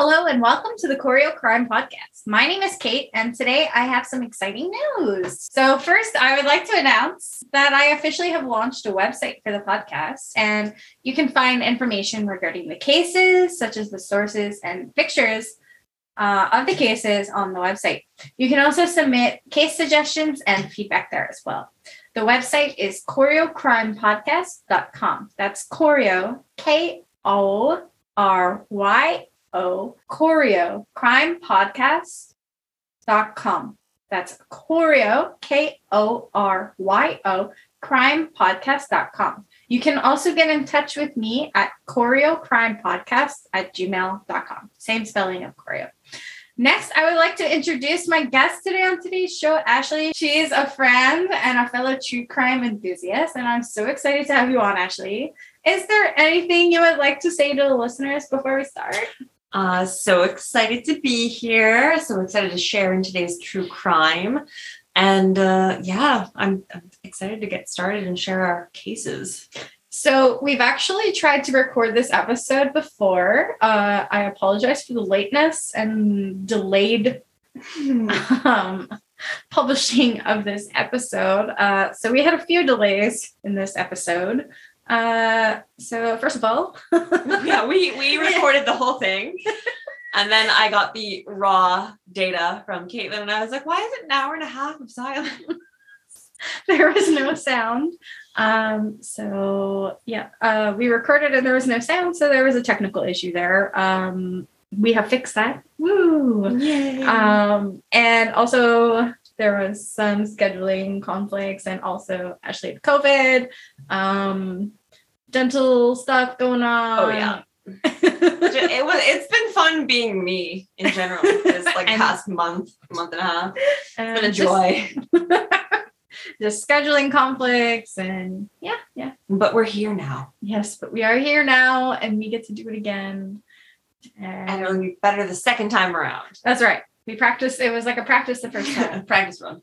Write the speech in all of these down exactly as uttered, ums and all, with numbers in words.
Hello and welcome to the Choreo Crime Podcast. My name is Kate and today I have some exciting news. So first, I would like to announce that I officially have launched a website for the podcast, and you can find information regarding the cases, such as the sources and pictures uh, of the cases on the website. You can also submit case suggestions and feedback there as well. The website is choreo crime podcast dot com. That's Choreo, K O R Y O, Choreo, crime podcast dot com. That's Choreo, K O R Y O, crime podcast dot com. You can also get in touch with me at choreocrimepodcast at gmail dot com. Same spelling of choreo. Next, I would like to introduce my guest today on today's show, Ashley. She is a friend and a fellow true crime enthusiast, and I'm so excited to have you on, Ashley. Is there anything you would like to say to the listeners before we start? Uh, so excited to be here. So excited to share in today's true crime. And uh, yeah, I'm, I'm excited to get started and share our cases. So we've actually tried to record this episode before. Uh, I apologize for the lateness and delayed um, publishing of this episode. Uh, so we had a few delays in this episode. Uh, so first of all, yeah, we, we recorded the whole thing. And then I got the raw data from Caitlin and I was like, why is it an hour and a half of silence? There was no sound. Um, so yeah, uh, we recorded and there was no sound. So there was a technical issue there. Um, we have fixed that. Woo! Yay. Um, and also there was some scheduling conflicts and also Ashley had COVID, um, dental stuff going on. Oh yeah. it was, it's been fun being me in general this like and, past month, month and a half. It's been a joy. Just scheduling conflicts and yeah, yeah. But we're here now. Yes, but we are here now and we get to do it again. And, and it'll be better the second time around. That's right. We practiced. It was like a practice the first time. Practice run.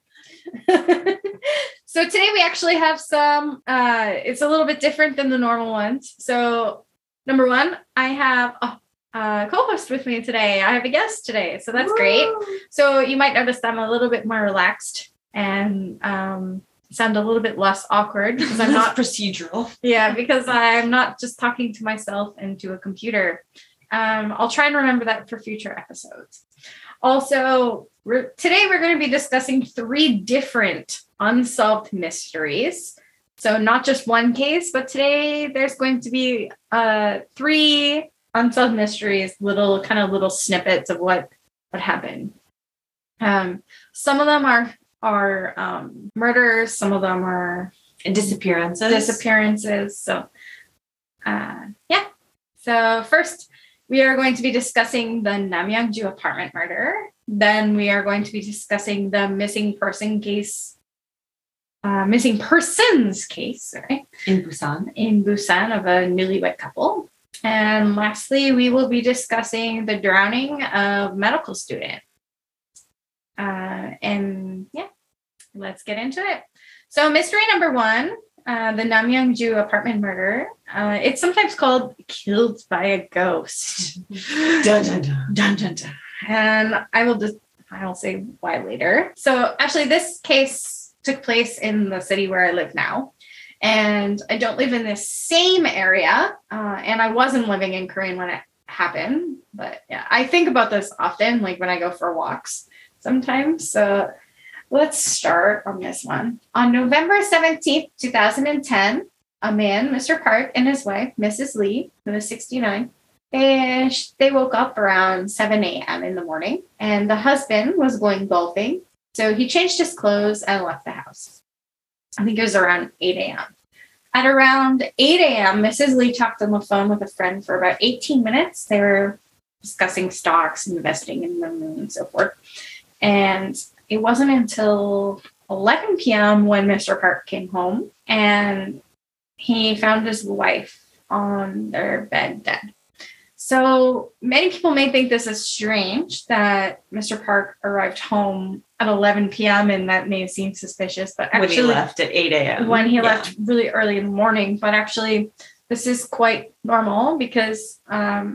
So today we actually have some, uh, it's a little bit different than the normal ones. So number one, I have a, a co-host with me today. I have a guest today. So that's Woo! Great. So you might notice I'm a little bit more relaxed and um, sound a little bit less awkward because I'm not procedural. Yeah, because I'm not just talking to myself and to a computer. Um, I'll try and remember that for future episodes. Also, we're, today we're going to be discussing three different unsolved mysteries. So not just one case, but today there's going to be uh, three unsolved mysteries, little kind of little snippets of what, what happened. Um, some of them are, are um, murders. Some of them are disappearances. Disappearances. So uh, yeah. So first, we are going to be discussing the Namyangju apartment murder. Then we are going to be discussing the missing person case, uh, missing persons case, sorry, in Busan. In Busan of a newlywed couple. And lastly, we will be discussing the drowning of medical student. Uh, and yeah, let's get into it. So mystery number one. Uh, the Namyangju apartment murder. Uh, it's sometimes called killed by a ghost. Dun, dun, dun. Dun, dun, dun. And I will just, I will say why later. So actually this case took place in the city where I live now. And I don't live in this same area. Uh, and I wasn't living in Korea when it happened. But yeah, I think about this often, like when I go for walks sometimes. So let's start on this one. On November seventeenth, twenty ten, a man, Mister Park, and his wife, Missus Lee, who was sixty-nine, they, they woke up around seven a.m. in the morning, and the husband was going golfing. So he changed his clothes and left the house. I think it was around eight a.m. At around eight a.m., Missus Lee talked on the phone with a friend for about eighteen minutes. They were discussing stocks, investing in them, and so forth. And it wasn't until eleven p.m. when Mister Park came home and he found his wife on their bed dead. So many people may think this is strange that Mister Park arrived home at eleven p.m. and that may seem suspicious, but actually when he left at eight a.m. when he yeah. left really early in the morning, but actually this is quite normal because um,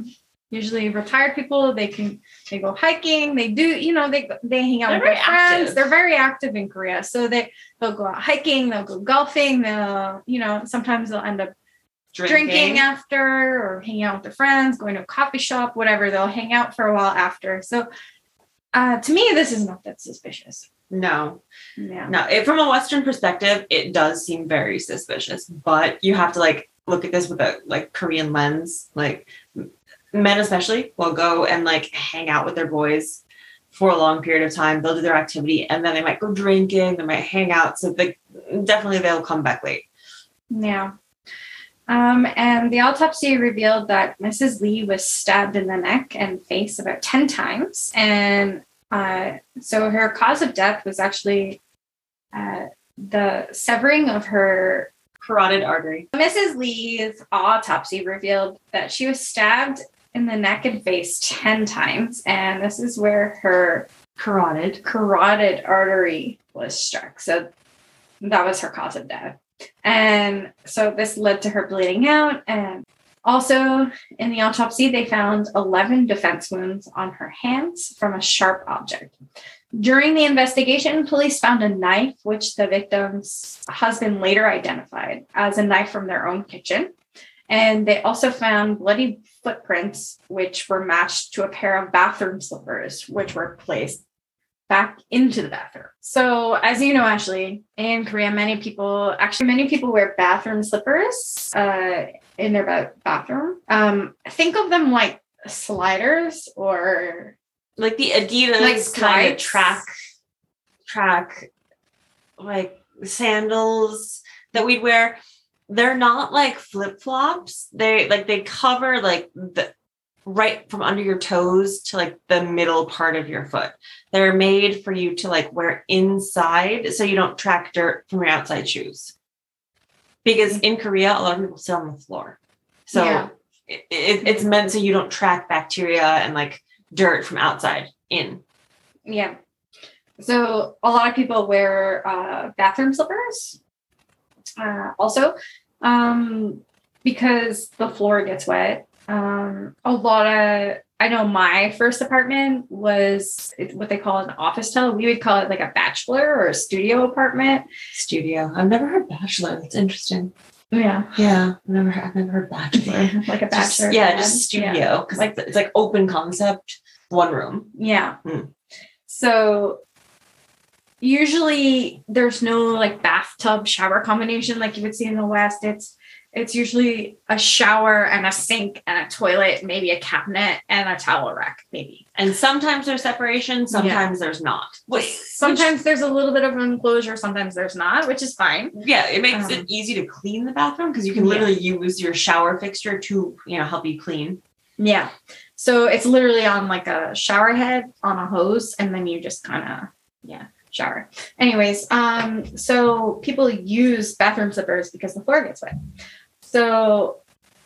Usually retired people, they can they go hiking, they do, you know, they they hang out They're with their very friends. active. They're very active in Korea. So they they'll go out hiking, they'll go golfing, they'll, you know, sometimes they'll end up drinking. drinking after or hanging out with their friends, going to a coffee shop, whatever. They'll hang out for a while after. So uh, to me, this is not that suspicious. No, Yeah. no. It, from a Western perspective, it does seem very suspicious, but you have to like look at this with a like Korean lens. Like men especially will go and like hang out with their boys for a long period of time. They'll do their activity and then they might go drinking, they might hang out. So they definitely they'll come back late. Yeah. Um, and the autopsy revealed that Missus Lee was stabbed in the neck and face about ten times. And uh, so her cause of death was actually uh, the severing of her carotid artery. Missus Lee's autopsy revealed that she was stabbed in the neck and face ten times. And this is where her carotid carotid artery was struck. So that was her cause of death. And so this led to her bleeding out. And also in the autopsy, they found eleven defense wounds on her hands from a sharp object. During the investigation, police found a knife, which the victim's husband later identified as a knife from their own kitchen. And they also found bloody footprints, which were matched to a pair of bathroom slippers, which were placed back into the bathroom. So as you know, Ashley, in Korea, many people, actually many people wear bathroom slippers uh, in their ba- bathroom. Um, think of them like sliders or like the Adidas like kind of track, track, like sandals that we'd wear. They're not like flip-flops. They like, they cover like the right from under your toes to like the middle part of your foot. They're made for you to like wear inside so you don't track dirt from your outside shoes. Because in Korea, a lot of people sit on the floor. So yeah. it, it, it's meant so you don't track bacteria and like dirt from outside in. Yeah. So a lot of people wear uh, bathroom slippers. Uh, also, um, because the floor gets wet. Um, a lot of, I know my first apartment was what they call an office tele. We would call it like a bachelor or a studio apartment. Studio. I've never heard bachelor. That's interesting. Yeah. Yeah. I've never, I've never heard bachelor. Like a bachelor. Just, yeah. Just studio. Because yeah. like, it's like open concept, one room. Yeah. Hmm. So usually there's no like bathtub shower combination like you would see in the West. It's It's usually a shower and a sink and a toilet, maybe a cabinet and a towel rack, maybe. And sometimes there's separation, sometimes yeah. there's not. Which, sometimes which, there's a little bit of an enclosure, sometimes there's not, which is fine. Yeah, it makes um, it easy to clean the bathroom because you can literally yeah. use your shower fixture to, you know, help you clean. Yeah. So it's literally on like a shower head on a hose, and then you just kind of, yeah. shower. Anyways, um, so people use bathroom slippers because the floor gets wet. So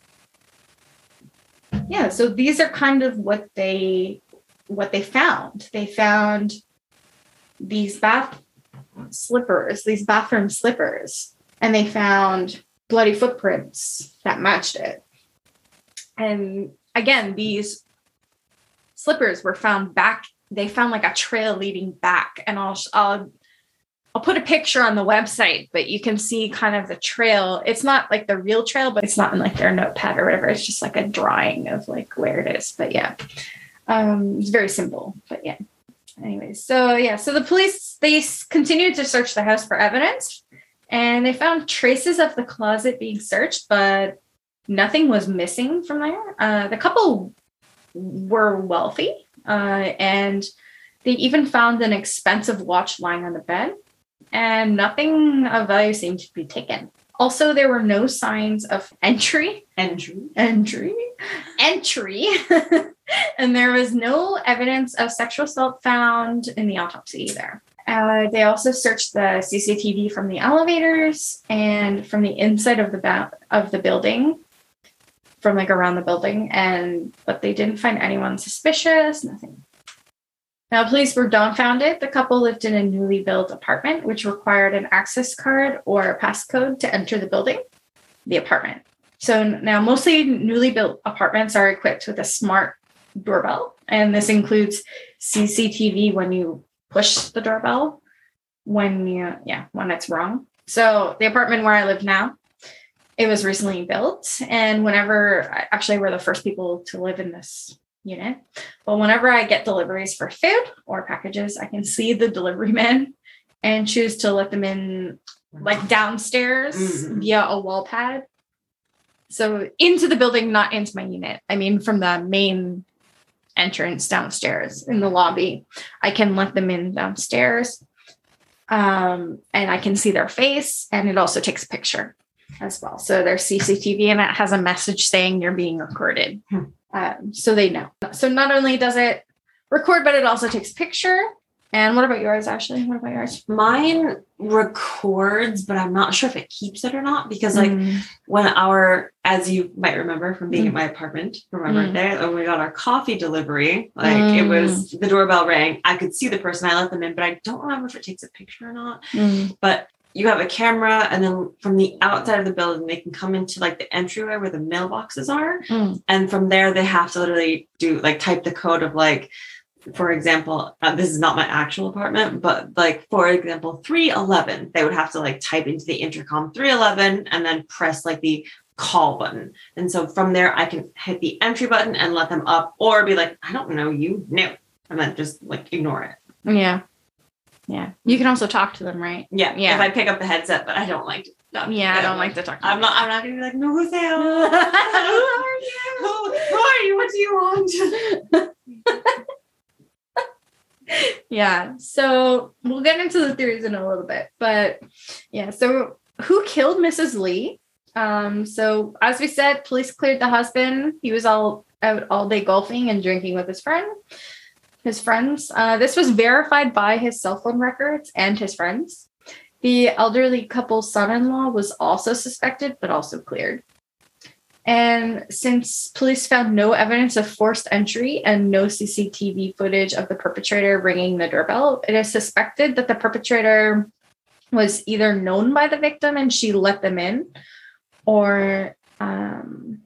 yeah, so these are kind of what they what they found. They found these bath slippers, these bathroom slippers, and they found bloody footprints that matched it. And again, these slippers were found back. They found like a trail leading back, and I'll, I'll, I'll put a picture on the website, but you can see kind of the trail. It's not like the real trail, but it's not in like their notepad or whatever. It's just like a drawing of like where it is. But yeah, um, it's very simple, but yeah. Anyways, so yeah, so the police, they continued to search the house for evidence, and they found traces of the closet being searched, but nothing was missing from there. Uh, the couple were wealthy. Uh, and they even found an expensive watch lying on the bed, and nothing of value seemed to be taken. Also, there were no signs of entry, entry, entry, entry, and there was no evidence of sexual assault found in the autopsy either. Uh, they also searched the C C T V from the elevators and from the inside of the ba- of the building. From like around the building, and but they didn't find anyone suspicious, nothing. Now, police were dumbfounded. The couple lived in a newly built apartment, which required an access card or a passcode to enter the building, the apartment. So now mostly newly built apartments are equipped with a smart doorbell. And this includes C C T V when you push the doorbell, when you, yeah, when it's wrong. So the apartment where I live now, it was recently built. And whenever, actually we're the first people to live in this unit, but whenever I get deliveries for food or packages, I can see the delivery man and choose to let them in like downstairs mm-hmm. via a wall pad. So into the building, not into my unit. I mean, from the main entrance downstairs in the lobby, I can let them in downstairs. Um, and I can see their face, and it also takes a picture as well. So there's C C T V and it has a message saying you're being recorded. Hmm. Um, so they know. So not only does it record, but it also takes a picture. And what about yours, Ashley? What about yours? Mine records, but I'm not sure if it keeps it or not, because like mm. when our, as you might remember from being mm. at my apartment, remember mm. there when we got our coffee delivery, like mm. it was the doorbell rang. I could see the person, I let them in, but I don't remember if it takes a picture or not. Mm. But you have a camera, and then from the outside of the building, they can come into like the entryway where the mailboxes are. Mm. And from there, they have to literally do like type the code of like, for example, uh, this is not my actual apartment, but like, for example, three eleven, they would have to like type into the intercom three eleven and then press like the call button. And so from there, I can hit the entry button and let them up, or be like, I don't know you, no, and then just like ignore it. Yeah. Yeah. You can also talk to them, right? Yeah. Yeah. If I pick up the headset, but I don't like to talk. Yeah. I don't, I don't like to talk to I'm them. not, I'm not going to be like, no, who's there? Who are you? Who, who are you? What do you want? Yeah, so we'll get into the theories in a little bit, but yeah, so who killed Missus Lee? Um, so as we said, police cleared the husband. He was all out all day golfing and drinking with his friend, his friends. Uh, this was verified by his cell phone records and his friends. The elderly couple's son-in-law was also suspected, but also cleared. And since police found no evidence of forced entry and no C C T V footage of the perpetrator ringing the doorbell, it is suspected that the perpetrator was either known by the victim and she let them in, or um,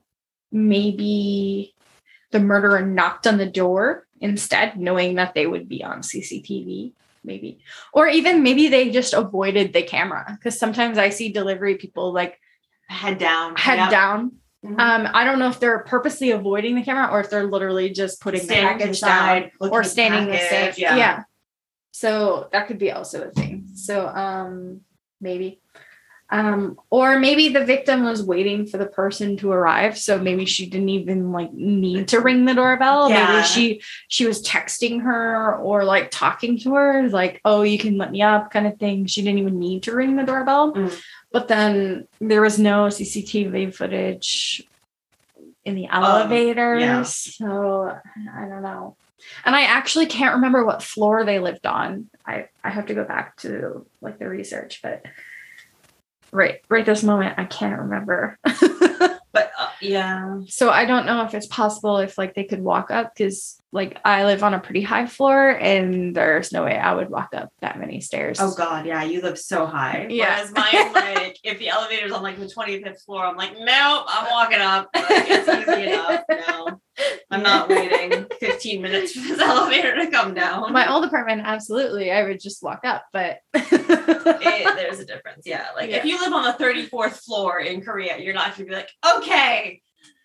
maybe the murderer knocked on the door instead, knowing that they would be on C C T V, maybe. Or even maybe they just avoided the camera, because sometimes I see delivery people like head down, head yep. down. Mm-hmm. Um, I don't know if they're purposely avoiding the camera or if they're literally just putting standing the package down or standing the safe. Yeah. yeah. So that could be also a thing. So um, maybe. Um, or maybe the victim was waiting for the person to arrive. So maybe she didn't even like need to ring the doorbell. Yeah. Maybe she she was texting her or like talking to her, like, oh, you can let me up kind of thing. She didn't even need to ring the doorbell. Mm. But then there was no C C T V footage in the elevator. Um, yeah. So I don't know. And I actually can't remember what floor they lived on. I, I have to go back to like the research, but right, right this moment, I can't remember. But uh, yeah. So I don't know if it's possible if like they could walk up, because like I live on a pretty high floor and there's no way I would walk up that many stairs. Oh God, yeah, you live so high. Yeah. Whereas mine, like if the elevator's on like the twenty-fifth floor, I'm like, nope, I'm walking up. Like, it's easy enough. No, I'm not waiting fifteen minutes for this elevator to come down. My old apartment, absolutely, I would just walk up, but it, there's a difference. Yeah, like yeah. if you live on the thirty-fourth floor in Korea, you're not gonna be like, okay,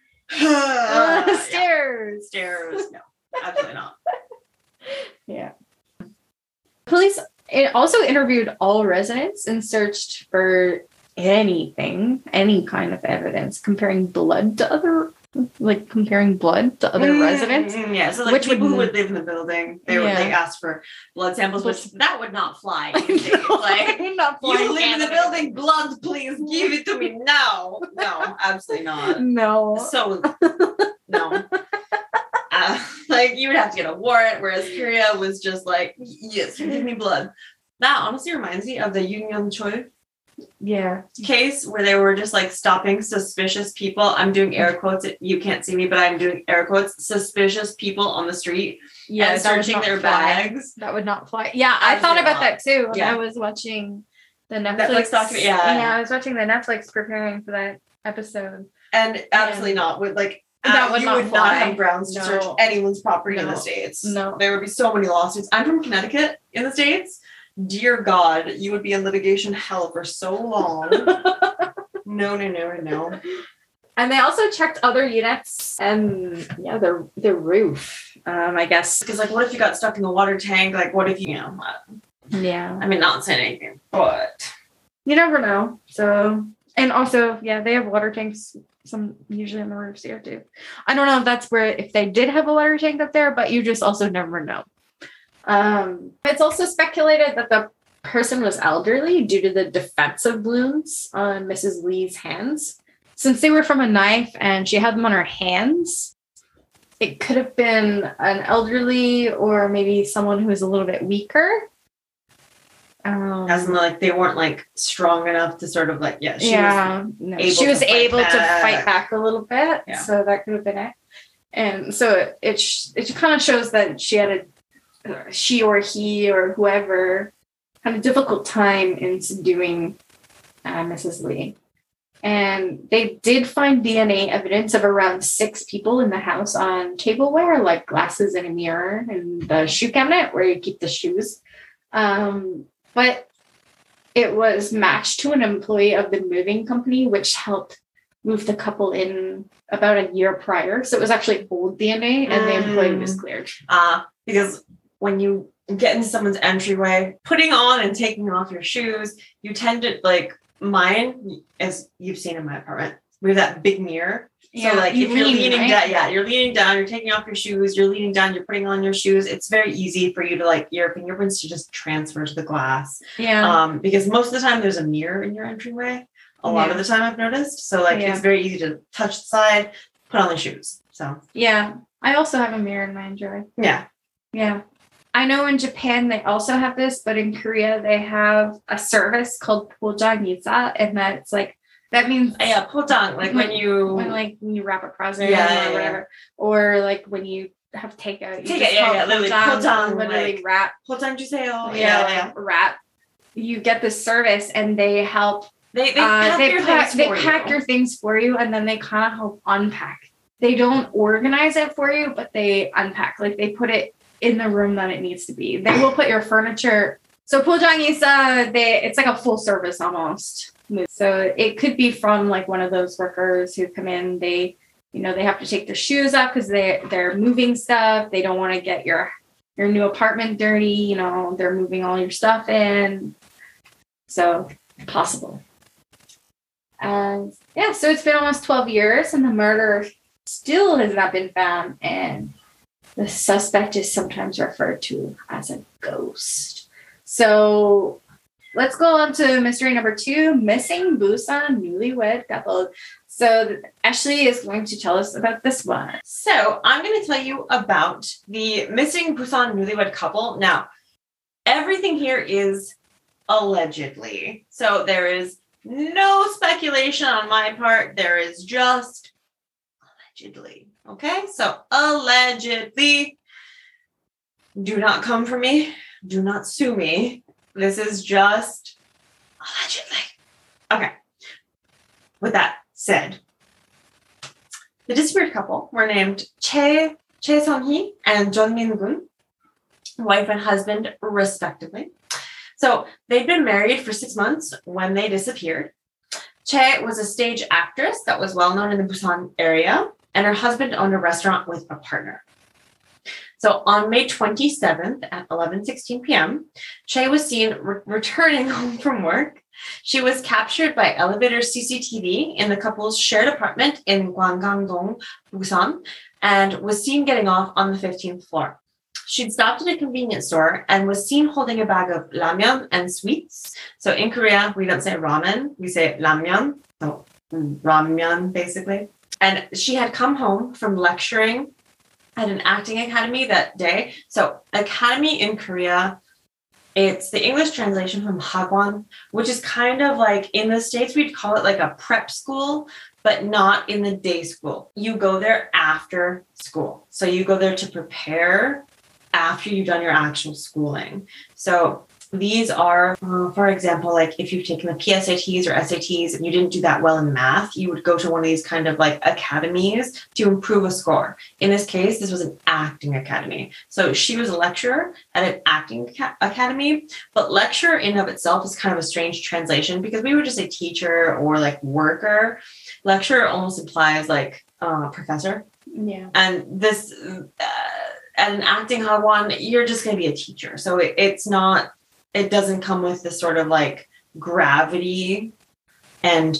uh, stairs, yeah. stairs, no. Absolutely not. Yeah. Police it also interviewed all residents and searched for anything, any kind of evidence, comparing blood to other, like comparing blood to other mm, residents. Yeah, so like which people would, who would live in the building, they yeah. would they asked for blood samples, which that would not fly. No, like not fly you live in the building, blood, please give it to me now. No, absolutely not. No. So no. Uh, like you would have to get a warrant, whereas Korea was just like, yes, give me blood. That honestly reminds me of the Yoon Young Choi yeah case where they were just like stopping suspicious people. I'm doing air quotes. You can't see me, but I'm doing air quotes. Suspicious people on the street. Yeah, and searching their fly. bags. That would not fly. Yeah, I Absolutely thought about not. that too when yeah. I was watching the Netflix. Netflix documentary. Yeah, yeah, I was watching the Netflix preparing for that episode. And absolutely not. With like, That uh, would you not would fly. not have grounds to No. search anyone's property in No. the States. No. There would be so many lawsuits. I'm from Connecticut in the States. Dear God, you would be in litigation hell for so long. No, no, no, no. And they also checked other units and yeah, the the roof. Um, I guess. Because like, what if you got stuck in the water tank? Like, what if you, you know, Yeah. I mean, not saying anything, but You never know. So, and also, yeah, they have water tanks. Some usually on the roofs here too. I don't know if that's where if they did have a water tank up there, but you just also never know. Um, it's also speculated that the person was elderly due to the defensive wounds on Missus Lee's hands. Since they were from a knife and she had them on her hands, it could have been an elderly or maybe someone who was a little bit weaker. Um, as in like they weren't like strong enough to sort of like yeah she yeah, was no, able she was to fight able to back. fight back a little bit, Yeah. so that could have been it. And so it it, sh- it kind of shows that she had a uh, she or he or whoever had a difficult time in subduing uh, Missus Lee. And they did find D N A evidence of around six people in the house on tableware, like glasses and a mirror and the shoe cabinet where you keep the shoes. Um, but it was matched to an employee of the moving company, which helped move the couple in about a year prior. So it was actually old D N A and the employee was cleared. uh because when you get into someone's entryway, putting on and taking off your shoes, you tend to like mine, as you've seen in my apartment, we have that big mirror. Yeah, So like you if you're lean, leaning right? down, yeah, you're leaning down, you're taking off your shoes, you're leaning down, you're putting on your shoes. It's very easy for you to like your fingerprints to just transfer to the glass. Yeah. Um, because most of the time there's a mirror in your entryway. A lot Yeah. of the time I've noticed. So like Yeah. it's very easy to touch the side, put on the shoes. So Yeah. I also have a mirror in my enjoy. yeah. Yeah. I know in Japan they also have this, but in Korea they have a service called Pojanisa, and that's like that means Yeah, putang, like when you when like when you wrap a present Yeah, or yeah, yeah. whatever, or like when you have takeout, you Take just it, yeah, call yeah, literally, pojang, pojang, literally like- wrap, putang juseyo. yeah, Yeah, like yeah. wrap. You get this service and they help. They they Uh, pack they your pack things they for pack you. your things for you, and then they kind of help unpack. They don't organize it for you, but they unpack. Like they put it in the room that it needs to be. They will put your furniture. So Pojangisa, they it's like a full service almost. So it could be from like one of those workers who come in. They, you know, they have to take their shoes off because they they're moving stuff. They don't want to get your your new apartment dirty. You know, they're moving all your stuff in. So possible. And yeah, so it's been almost twelve years, and the murder still has not been found, and the suspect is sometimes referred to as a ghost. So let's go on to mystery number two, missing Busan newlywed couple. So Ashley is going to tell us about this one. So I'm going to tell you about the missing Busan newlywed couple. Now, everything here is allegedly. So there is no speculation on my part. There is just allegedly. Okay, so allegedly, do not come for me. Do not sue me. This is just allegedly. Okay. With that said, the disappeared couple were named Chae Chae Sung-hee and Jeon Min-gun, wife and husband, respectively. So they'd been married for six months when they disappeared. Chae was a stage actress that was well known in the Busan area, and her husband owned a restaurant with a partner. So on May twenty-seventh at eleven sixteen p.m., Chae was seen re- returning home from work. She was captured by elevator C C T V in the couple's shared apartment in Gwangang-dong, Busan, and was seen getting off on the fifteenth floor. She'd stopped at a convenience store and was seen holding a bag of ramyeon and sweets. So in Korea, we don't say ramen, we say ramyeon. So ramyeon, basically. And she had come home from lecturing at an acting academy that day. So academy in Korea, it's the English translation from hagwon, which is kind of like in the States, we'd call it like a prep school, but not in the day school. You go there after school. So you go there to prepare after you've done your actual schooling. So These are, uh, for example, like if you've taken the P S A Ts or S A Ts and you didn't do that well in math, you would go to one of these kind of like academies to improve a score. In this case, this was an acting academy. So she was a lecturer at an acting ca- academy, but lecturer in and of itself is kind of a strange translation because we would just say teacher or like worker. Lecturer almost implies like uh, professor. Yeah. And this, uh, at an acting hagwon, you're just going to be a teacher. So it, it's not, it doesn't come with this sort of like gravity and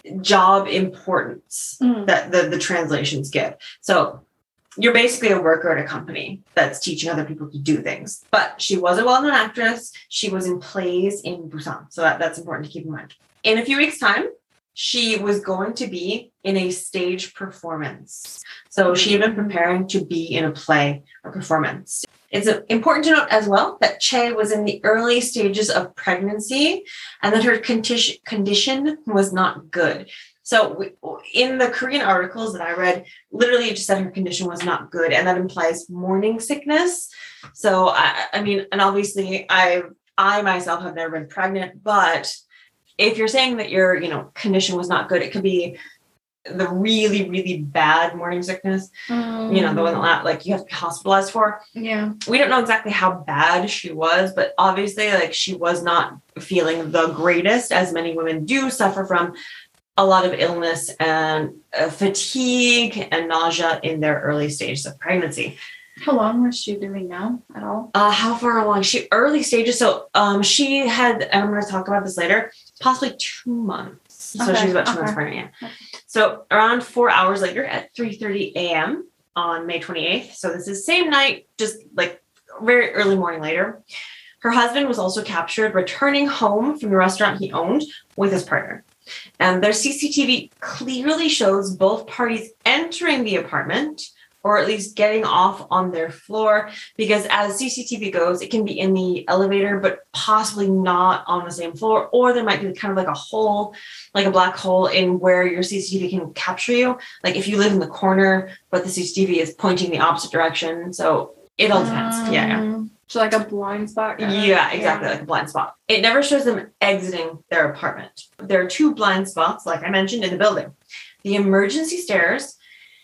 job importance mm. that the, the translations give. So you're basically a worker at a company that's teaching other people to do things. But she was a well-known actress. She was in plays in Busan. So that, that's important to keep in mind. In a few weeks' time, she was going to be in a stage performance. So she had been preparing to be in a play or performance. It's important to note as well that Chae was in the early stages of pregnancy and that her condition condition was not good. So in the Korean articles that I read, literally it just said her condition was not good, and that implies morning sickness. So I, I mean, and obviously I I myself have never been pregnant, but if you're saying that your, you know, condition was not good, it could be the really, really bad morning sickness, um, you know, the one that like you have to be hospitalized for. Yeah. We don't know exactly how bad she was, but obviously like she was not feeling the greatest, as many women do suffer from a lot of illness and uh, fatigue and nausea in their early stages of pregnancy. How long was she doing now at all? Uh, how far along? She early stages. So um, she had, and I'm going to talk about this later, possibly two months. So okay. she was about two okay. months pregnant. Yeah. Okay. So around four hours later at three thirty a.m. on May twenty-eighth. So this is same night, just like very early morning later. Her husband was also captured returning home from the restaurant he owned with his partner. And their C C T V clearly shows both parties entering the apartment, or at least getting off on their floor, because as C C T V goes, it can be in the elevator, but possibly not on the same floor, or there might be kind of like a hole, like a black hole in where your C C T V can capture you. Like if you live in the corner, but the C C T V is pointing the opposite direction. So it all depends. Um, yeah, yeah. So like a blind spot? Kind of? Yeah, exactly. Yeah. Like a blind spot. It never shows them exiting their apartment. There are two blind spots, like I mentioned, in the building. The emergency stairs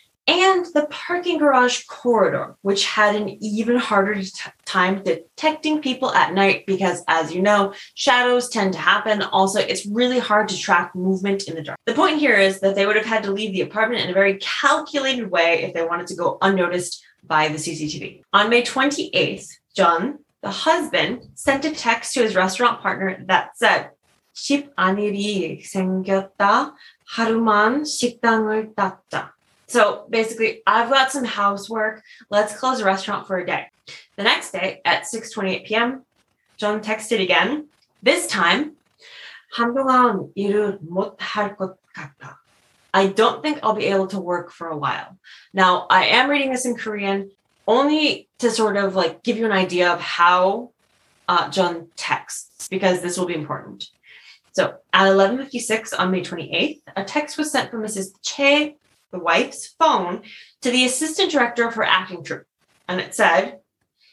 and the parking garage corridor, which had an even harder t- time detecting people at night because, as you know, shadows tend to happen. Also, it's really hard to track movement in the dark. The point here is that they would have had to leave the apartment in a very calculated way if they wanted to go unnoticed by the C C T V. On May twenty-eighth, John, the husband, sent a text to his restaurant partner that said, 십 안일이 생겼다. 하루만 식당을 닫자. So basically, I've got some housework. Let's close the restaurant for a day. The next day at six twenty-eight p.m., John texted again. This time, 한동안 일을 못할 것 같아. I don't think I'll be able to work for a while. Now, I am reading this in Korean only to sort of like give you an idea of how uh, John texts, because this will be important. So at eleven fifty-six on May twenty-eighth, a text was sent from Missus Chae, the wife's phone, to the assistant director of her acting troupe. And it said,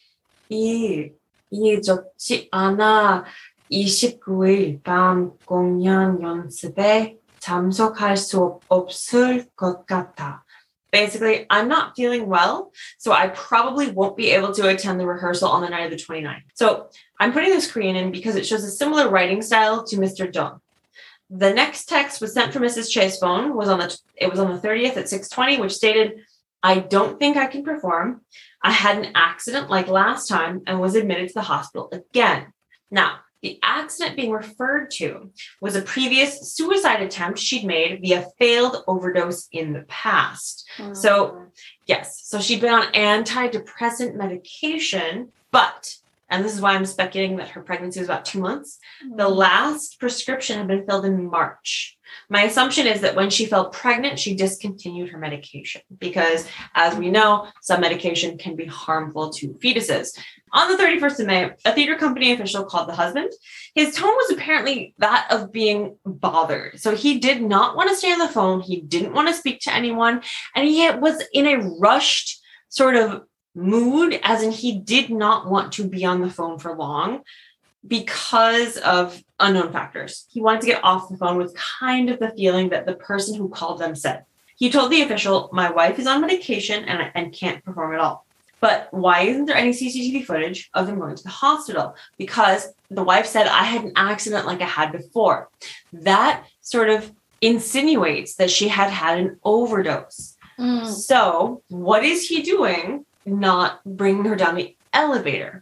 이, 이 좋지 않아. 이십구 일 밤 공연 연습에 참석할 수 없을 것 같아. Basically, I'm not feeling well, so I probably won't be able to attend the rehearsal on the night of the twenty-ninth. So I'm putting this Korean in because it shows a similar writing style to Mister John. The next text was sent from Missus Chae's phone. Was on the it was on the thirtieth at six twenty, which stated, I don't think I can perform. I had an accident like last time and was admitted to the hospital again. Now, the accident being referred to was a previous suicide attempt she'd made via failed overdose in the past. Oh. So, yes, so she'd been on antidepressant medication, but, and this is why I'm speculating that her pregnancy was about two months, mm. the last prescription had been filled in March. My assumption is that when she fell pregnant, she discontinued her medication because, as we know, some medication can be harmful to fetuses. On the thirty-first of May, a theater company official called the husband. His tone was apparently that of being bothered. So he did not want to stay on the phone. He didn't want to speak to anyone. And he was in a rushed sort of mood, as in he did not want to be on the phone for long. because of unknown factors. He wanted to get off the phone with kind of the feeling that the person who called them said. He told the official, my wife is on medication and, and can't perform at all. But why isn't there any C C T V footage of them going to the hospital? Because the wife said, I had an accident like I had before. That sort of insinuates that she had had an overdose. Mm. So what is he doing? Not bringing her down the elevator.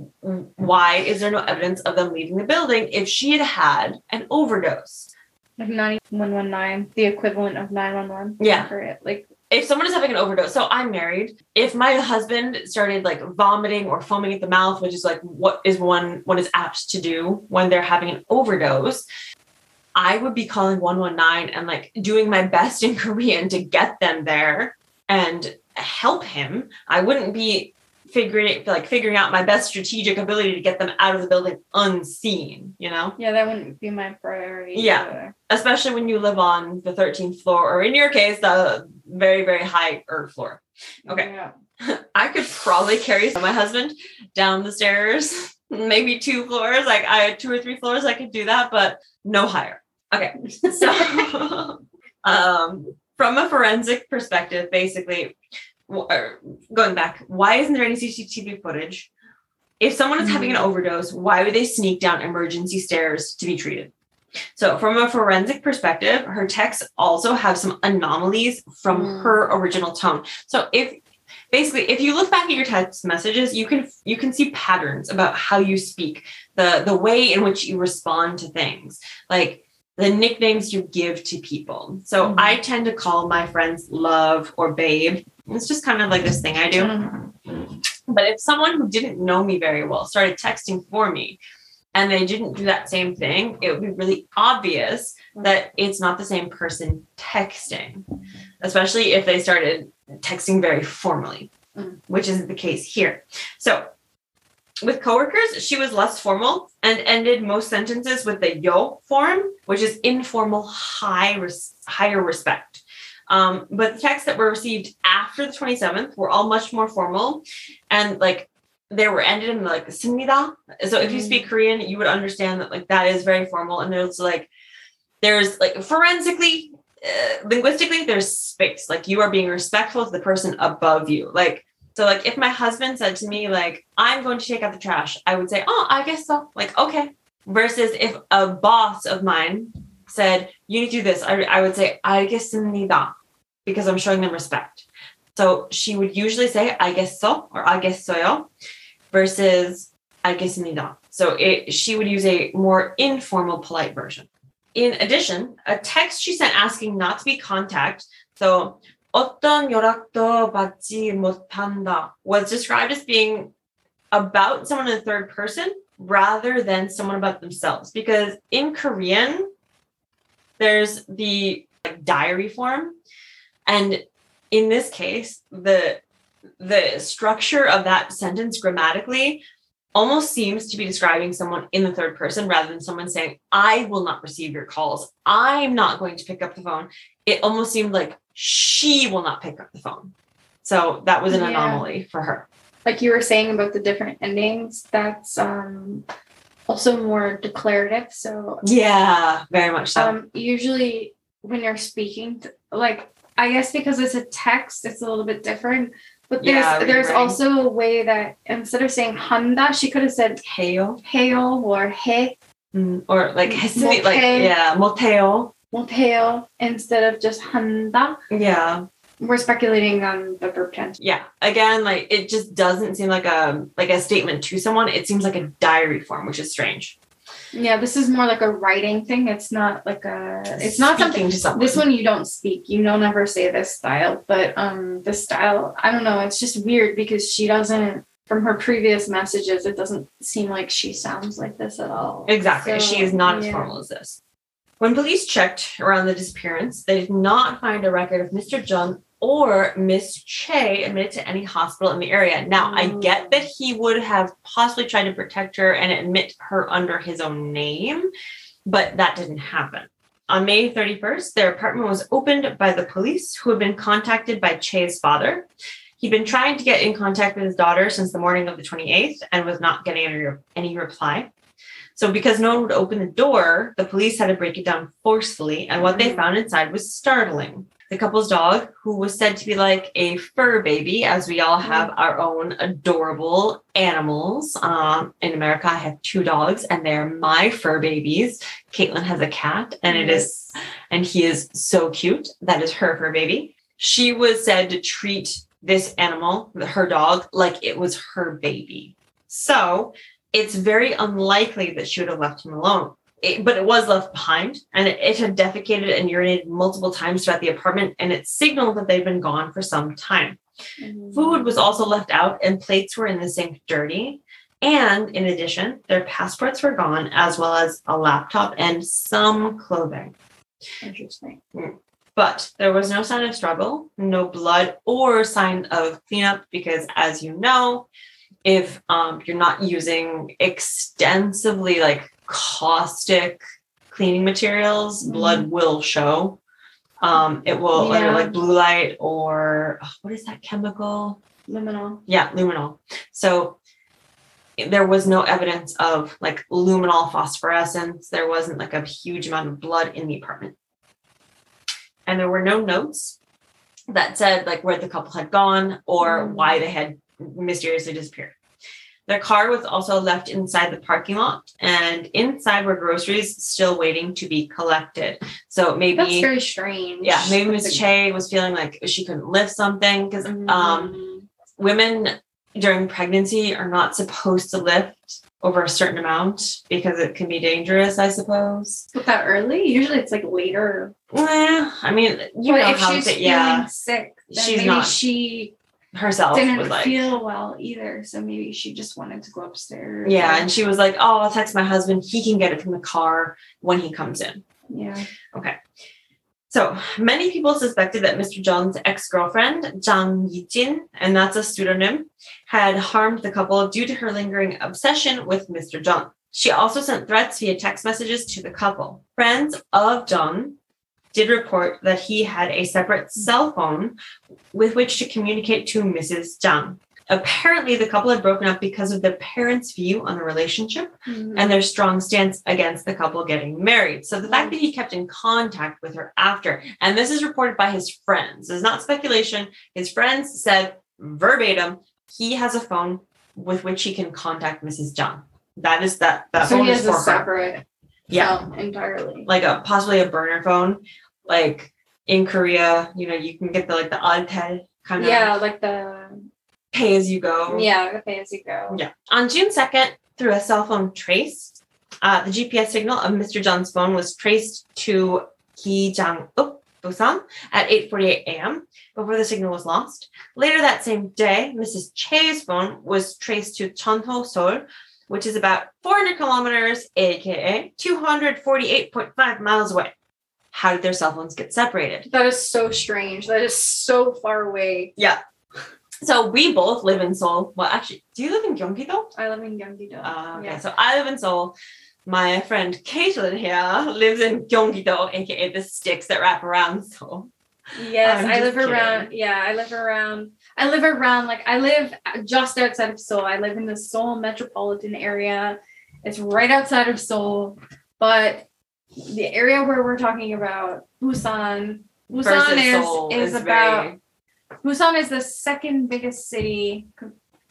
Why is there no evidence of them leaving the building if she had had an overdose? Like nine one one nine, the equivalent of nine one one. Yeah. For it. Like, if someone is having an overdose, so I'm married. If my husband started like vomiting or foaming at the mouth, which is like what is one one is apt to do when they're having an overdose, I would be calling one one nine and like doing my best in Korean to get them there and help him. I wouldn't be figuring like figuring out my best strategic ability to get them out of the building unseen, you know? Yeah, that wouldn't be my priority. Yeah. Either. Especially when you live on the thirteenth floor, or in your case, the very, very high earth floor. Okay. Yeah. I could probably carry my husband down the stairs, maybe two floors. Like I had two or three floors, I could do that, but no higher. Okay. So um, from a forensic perspective, basically, going back, why isn't there any C C T V footage? If someone is having an overdose, why would they sneak down emergency stairs to be treated? So from a forensic perspective, her texts also have some anomalies from mm. her original tone. So if basically, if you look back at your text messages, you can you can see patterns about how you speak, the, the way in which you respond to things, like the nicknames you give to people. So mm. I tend to call my friends love or babe. It's just kind of like this thing I do. Mm. But if someone who didn't know me very well started texting for me, and they didn't do that same thing, it would be really obvious that it's not the same person texting, especially if they started texting very formally, mm. which is the case here. So with coworkers, she was less formal and ended most sentences with the yo form, which is informal, high, res- higher respect. Um, but the texts that were received after the twenty-seventh were all much more formal, and like they were ended in like "습니다." So if you speak Korean, you would understand that like that is very formal. And there's like there's like forensically, uh, linguistically, there's space. Like you are being respectful to the person above you. Like so, like if my husband said to me like I'm going to take out the trash, I would say, "Oh, I guess so." Like okay. Versus if a boss of mine said you need to do this, I I would say 알겠습니다 because I'm showing them respect. So she would usually say 알겠어 or 알겠어요 versus 알겠습니다. So it, she would use a more informal, polite version. In addition, a text she sent asking not to be contact, so 어떤 연락도 받지 못한다, was described as being about someone in the third person rather than someone about themselves. Because in Korean, there's the like, diary form, and in this case, the the structure of that sentence grammatically almost seems to be describing someone in the third person rather than someone saying, I will not receive your calls. I'm not going to pick up the phone. It almost seemed like she will not pick up the phone. So that was an yeah. anomaly for her. Like you were saying about the different endings, that's um, also more declarative. So yeah, very much so. Um, usually when you're speaking, to, like, I guess because it's a text, it's a little bit different. But there's yeah, there's right. also a way that instead of saying handa, she could have said 해요, 해요 or 해, mm, or like 했으니, like yeah, 못해요, 못해요 instead of just 한다. Yeah, we're speculating on the verb tense. Yeah, again, like it just doesn't seem like a like a statement to someone. It seems like a diary form, which is strange. Yeah, this is more like a writing thing. It's not like a, it's not Speaking something, to someone. This one you don't speak. You don't ever say this style, but um, this style, I don't know. It's just weird because she doesn't, from her previous messages, it doesn't seem like she sounds like this at all. Exactly. So, she is not yeah. as formal as this. When police checked around the disappearance, they did not find a record of Mister Jung or Miss Che admitted to any hospital in the area. Now, mm. I get that he would have possibly tried to protect her and admit her under his own name, but that didn't happen. On May thirty-first, their apartment was opened by the police, who had been contacted by Che's father. He'd been trying to get in contact with his daughter since the morning of the twenty-eighth and was not getting any, any reply. So because no one would open the door, the police had to break it down forcefully, and what they found inside was startling. The couple's dog, who was said to be like a fur baby, as we all have our own adorable animals. Um, in America, I have two dogs, and they're my fur babies. Caitlin has a cat, and it is, and he is so cute. That is her fur baby. She was said to treat this animal, her dog, like it was her baby. So it's very unlikely that she would have left him alone. It, but it was left behind, and it, it had defecated and urinated multiple times throughout the apartment, and it signaled that they'd been gone for some time. Mm-hmm. Food was also left out, and plates were in the sink dirty. And in addition, their passports were gone, as well as a laptop and some clothing. Interesting. But there was no sign of struggle, no blood or sign of cleanup, because as you know, if um, you're not using extensively like caustic cleaning materials, mm-hmm. blood will show. Um, it will yeah. either like blue light or oh, what is that chemical? Luminol. Yeah, luminol. So there was no evidence of like luminol phosphorescence. There wasn't like a huge amount of blood in the apartment. And there were no notes that said like where the couple had gone or mm. why they had mysteriously disappeared. Their car was also left inside the parking lot, and inside were groceries still waiting to be collected. So maybe that's very strange. Yeah, maybe Miss Che was feeling like she couldn't lift something because mm-hmm. um, women during pregnancy are not supposed to lift over a certain amount because it can be dangerous, I suppose. But that early? Usually it's like later. Well, I mean, you but know if how she's to, feeling yeah, sick, then she's maybe not she herself didn't was like, feel well either. So maybe she just wanted to go upstairs. Yeah, and she was like, "Oh, I'll text my husband. He can get it from the car when he comes in." Yeah. Okay. So many people suspected that Mister John's ex-girlfriend, Jang Yi-jin, and that's a pseudonym, had harmed the couple due to her lingering obsession with Mister John. She also sent threats via text messages to the couple. Friends of John did report that he had a separate cell phone with which to communicate to Missus Jang. Apparently, the couple had broken up because of their parents' view on the relationship mm-hmm. and their strong stance against the couple getting married. So the fact that he kept in contact with her after, and this is reported by his friends, this is not speculation. His friends said verbatim, he has a phone with which he can contact Missus Jang. That is that. that so phone he has is a for separate her. Yeah, phone entirely. Like a possibly a burner phone. Like in Korea, you know, you can get the like the Altel kind of yeah, like the pay as you go. Yeah, the pay as you go. Yeah. On June second, through a cell phone trace, uh, the G P S signal of Mister John's phone was traced to Kijang-up, Busan at eight forty-eight a.m. before the signal was lost. Later that same day, Missus Che's phone was traced to Cheonho, Seoul, which is about four hundred kilometers, aka two hundred forty-eight point five miles away. How did their cell phones get separated? That is so strange. That is so far away. Yeah. So we both live in Seoul. Well, actually, do you live in Gyeonggi-do? I live in Gyeonggi-do. Uh, okay, yeah. So I live in Seoul. My friend Caitlin here lives in Gyeonggi-do, aka the sticks that wrap around Seoul. Yes, I'm I live kidding. around. Yeah, I live around. I live around. Like I live just outside of Seoul. I live in the Seoul metropolitan area. It's right outside of Seoul, but the area where we're talking about, Busan, Busan is, Seoul is, is about, very... Busan is the second biggest city in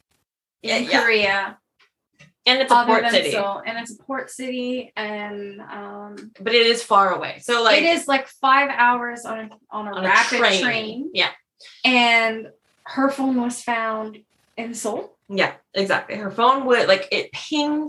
yeah, yeah. Korea. And it's a port city. Seoul, and it's a port city, and um, but it is far away. So like it is like five hours on a, on a on rapid a train. train. Yeah. And her phone was found in Seoul. Yeah, exactly. Her phone would like it pinged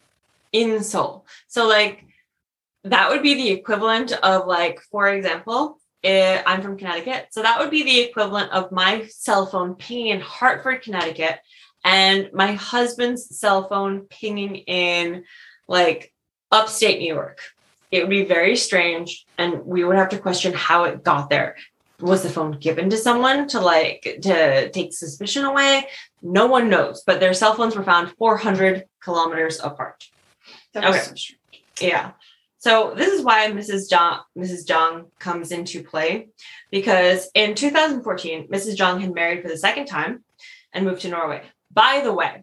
in Seoul. So like that would be the equivalent of like, for example, it, I'm from Connecticut. So that would be the equivalent of my cell phone pinging in Hartford, Connecticut, and my husband's cell phone pinging in like upstate New York. It would be very strange. And we would have to question how it got there. Was the phone given to someone to like, to take suspicion away? No one knows, but their cell phones were found four hundred kilometers apart. That okay. So strange. Yeah. So this is why Missus Jang, Missus Jang comes into play, because in two thousand fourteen, Missus Jang had married for the second time and moved to Norway. By the way,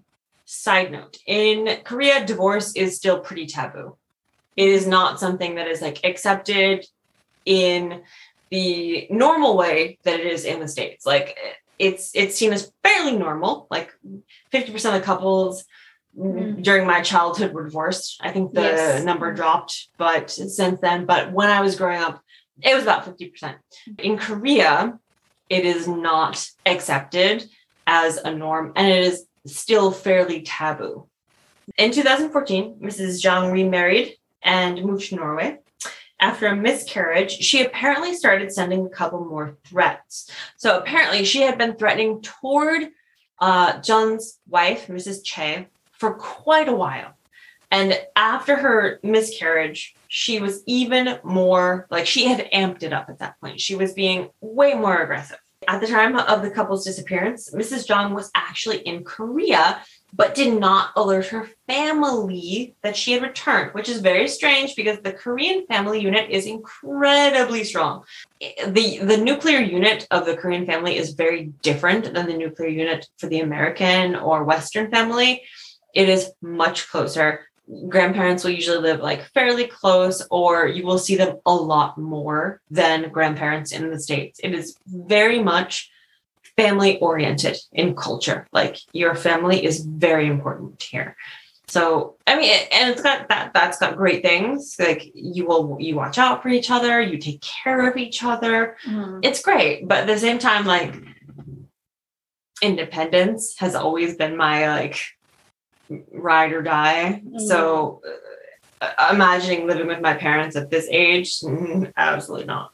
side note, in Korea, divorce is still pretty taboo. It is not something that is like accepted in the normal way that it is in the States. Like it's it's seen as fairly normal. Like fifty percent of couples mm. during my childhood were divorced. I think the yes. number dropped, but since then, but when I was growing up, it was about fifty percent. In Korea, it is not accepted as a norm, and it is still fairly taboo. In two thousand fourteen, Missus Jang remarried and moved to Norway. After a miscarriage, she apparently started sending a couple more threats. So apparently she had been threatening toward uh, John's wife, Missus Che, for quite a while. And after her miscarriage, she was even more, like she had amped it up at that point. She was being way more aggressive. At the time of the couple's disappearance, Missus Jang was actually in Korea, but did not alert her family that she had returned, which is very strange because the Korean family unit is incredibly strong. The, the nuclear unit of the Korean family is very different than the nuclear unit for the American or Western family. It is much closer. Grandparents will usually live like fairly close, or you will see them a lot more than grandparents in the States. It is very much family oriented in culture. Like your family is very important here. So, I mean, and it's got that, that's got great things. Like you will, you watch out for each other, you take care of each other. Mm. It's great. But at the same time, like independence has always been my like ride or die. Mm. So uh, imagining living with my parents at this age, mm, absolutely not.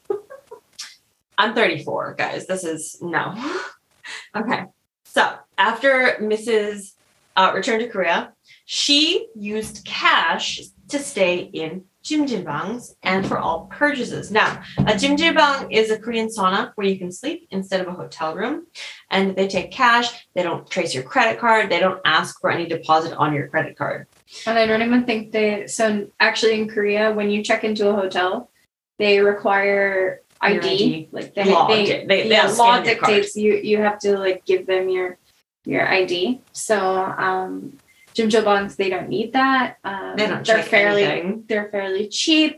I'm thirty-four, guys. This is no. Okay. So after Missus Uh, returned to Korea, she used cash to stay in jjimjilbangs and for all purchases. Now, a jjimjilbang is a Korean sauna where you can sleep instead of a hotel room. And they take cash. They don't trace your credit card. They don't ask for any deposit on your credit card. And I don't even think they... So actually in Korea, when you check into a hotel, they require I D. I D. Like they, law, they, they, they, yeah, law dictates you, you have to like give them your... your I D. So um jjimjilbangs, they don't need that. Um, they don't they're fairly anything. They're fairly cheap.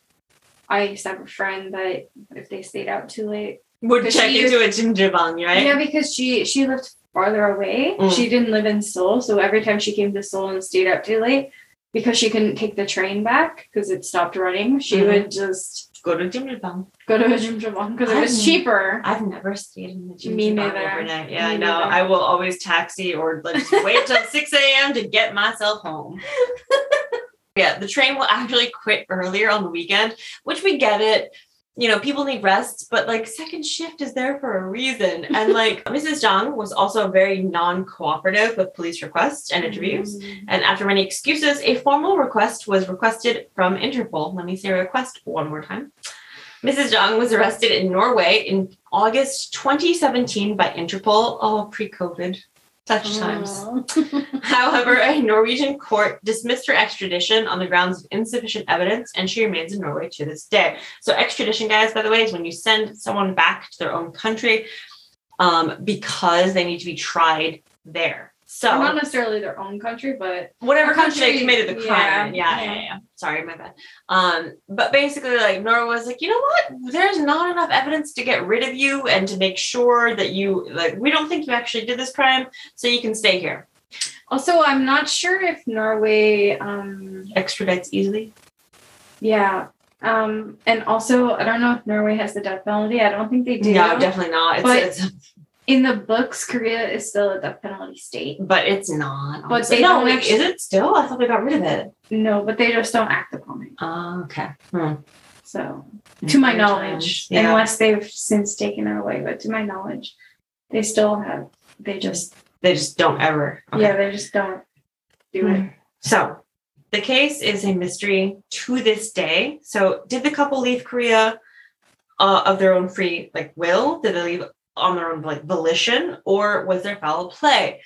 I used to have a friend that if they stayed out too late would check into used, a jjimjilbang, right? Yeah, because she she lived farther away. Mm. She didn't live in Seoul, so every time she came to Seoul and stayed out too late, because she couldn't take the train back because it stopped running, she mm-hmm. would just go to jjimjilbang. Go to a jjimjilbang because it was cheaper. I've never stayed in the jjimjilbang Me neither. overnight. Yeah, Me I know. neither. I will always taxi or like just wait till six a.m. to get myself home. Yeah, the train will actually quit earlier on the weekend, which we get it. You know, people need rest, but like second shift is there for a reason. And like Missus Jang was also very non-cooperative with police requests and interviews. Mm. And after many excuses, a formal request was requested from Interpol. Let me say request one more time. Missus Jang was arrested in Norway in August twenty seventeen by Interpol. Oh, pre-COVID. Such times. However, a Norwegian court dismissed her extradition on the grounds of insufficient evidence, and she remains in Norway to this day. So extradition, guys, by the way, is when you send someone back to their own country um, because they need to be tried there. So not necessarily their own country, but whatever country, country they committed the crime yeah, in. Yeah, yeah, yeah, yeah. Sorry, my bad. Um, but basically, like Norway was like, you know what? There's not enough evidence to get rid of you and to make sure that you like. We don't think you actually did this crime, so you can stay here. Also, I'm not sure if Norway um, extradites easily. Yeah. Um, and also, I don't know if Norway has the death penalty. I don't think they do. No, definitely not. It's, but it's in the books, Korea is still a death penalty state. But it's not. But they no, don't wait, actually, is it still? I thought they got rid of it. No, but they just don't act upon it. Oh, okay. Hmm. So, to my knowledge, yeah. Unless they've since taken it away, but to my knowledge, they still have, they just... They just don't ever. Okay. Yeah, they just don't do hmm. it. So, the case is a mystery to this day. So, did the couple leave Korea uh, of their own free like will? Did they leave on their own like volition, or was there foul play?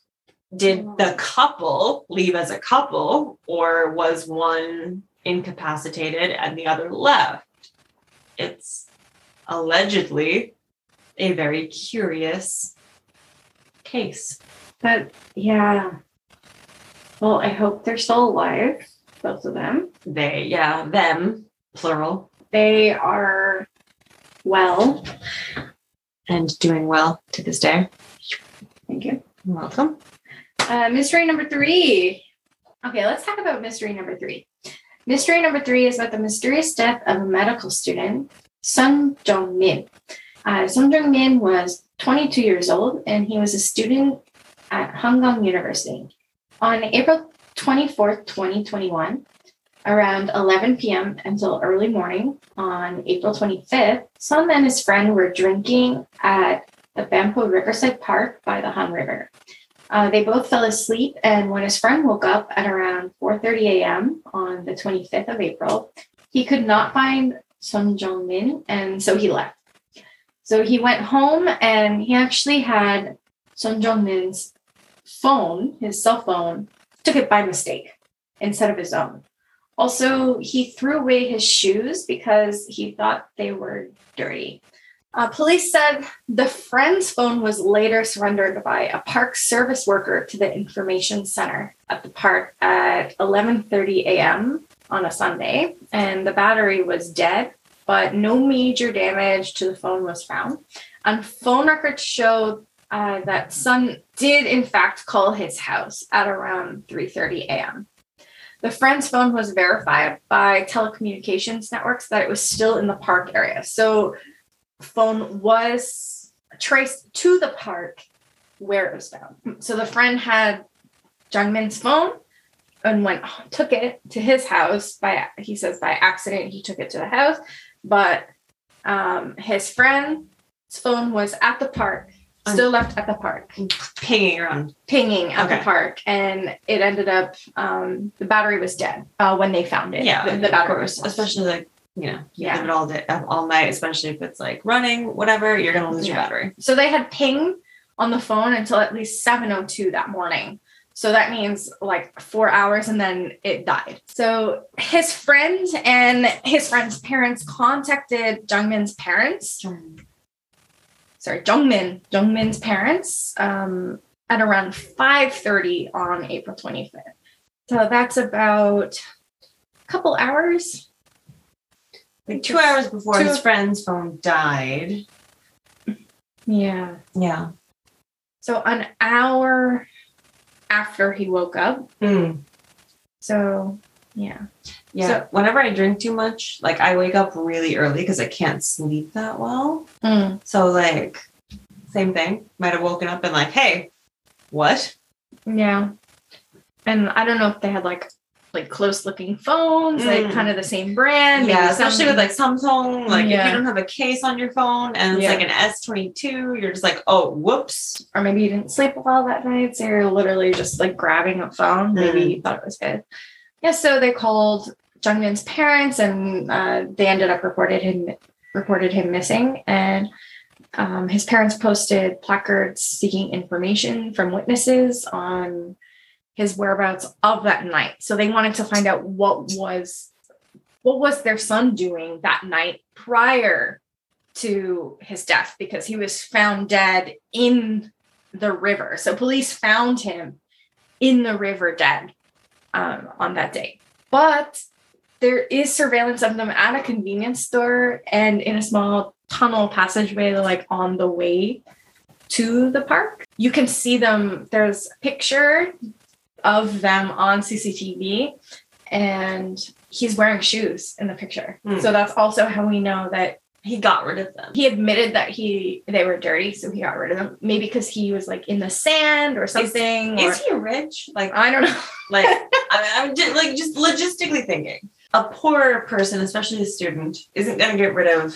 Did the couple leave as a couple, or was one incapacitated and the other left? It's allegedly a very curious case. But yeah. Well, I hope they're still alive, both of them. They, yeah, them, plural. They are well. And doing well to this day. Thank you. You're welcome. Uh, mystery number three. Okay, let's talk about mystery number three. Mystery number three is about the mysterious death of a medical student, Sun Jong-min. Uh, Sun Jong-min was twenty-two years old, and he was a student at Hongkong University. On April twenty-fourth, twenty twenty-one, around eleven p.m. until early morning on April twenty-fifth, Sun and his friend were drinking at the Bampo Riverside Park by the Han River. Uh, they both fell asleep, and when his friend woke up at around four thirty a.m. on the twenty-fifth of April, he could not find Sun Jong-min, and so he left. So he went home, and he actually had Sun Jong-min's phone, his cell phone, took it by mistake instead of his own. Also, he threw away his shoes because he thought they were dirty. Uh, police said the friend's phone was later surrendered by a park service worker to the information center at the park at eleven thirty a.m. on a Sunday, and the battery was dead, but no major damage to the phone was found. And phone records showed uh, that Sun did, in fact, call his house at around three thirty a.m. The friend's phone was verified by telecommunications networks that it was still in the park area. So phone was traced to the park where it was found. So the friend had Jung-min's phone and went took it to his house by, he says, by accident. He took it to the house, but um, his friend's phone was at the park, still left at the park, pinging around, pinging at okay. the park, and it ended up um, the battery was dead uh, when they found it. Yeah, the, the battery was course, especially like. You know, you yeah. leave it all day, all night, especially if it's like running, whatever, you're going to lose yeah. your battery. So they had ping on the phone until at least seven oh two that morning. So that means like four hours and then it died. So his friend and his friend's parents contacted Jung-min's parents. Mm. Sorry, Jung-min, Jung-min's parents um, at around five thirty on April twenty-fifth. So that's about a couple hours. Like two hours before two, his friend's phone died. Yeah. Yeah. So an hour after he woke up. Mm. So, yeah. Yeah. So, whenever I drink too much, like I wake up really early because I can't sleep that well. Mm. So, like, same thing. Might have woken up and like, hey, what? Yeah. And I don't know if they had like like close looking phones, mm. like kind of the same brand. Yeah, especially with like Samsung, like yeah. if you don't have a case on your phone and it's yeah. like an S twenty-two, you're just like, oh, whoops. Or maybe you didn't sleep well that night, so you're literally just like grabbing a phone. Maybe mm. you thought it was good. Yeah, so they called Jung-min's parents and uh, they ended up reported him reported him missing. And um, his parents posted placards seeking information from witnesses on his whereabouts of that night. So they wanted to find out what was what was their son doing that night prior to his death, because he was found dead in the river. So police found him in the river dead um, on that day. But there is surveillance of them at a convenience store and in a small tunnel passageway, like on the way to the park. You can see them. There's a picture of them on C C T V, and he's wearing shoes in the picture. Mm. So that's also how we know that he got rid of them. He admitted that he they were dirty, so he got rid of them. Maybe because he was like in the sand or something. Is, or, is he rich? Like I don't know. Like I, I'm just like just logistically thinking, a poor person, especially a student, isn't going to get rid of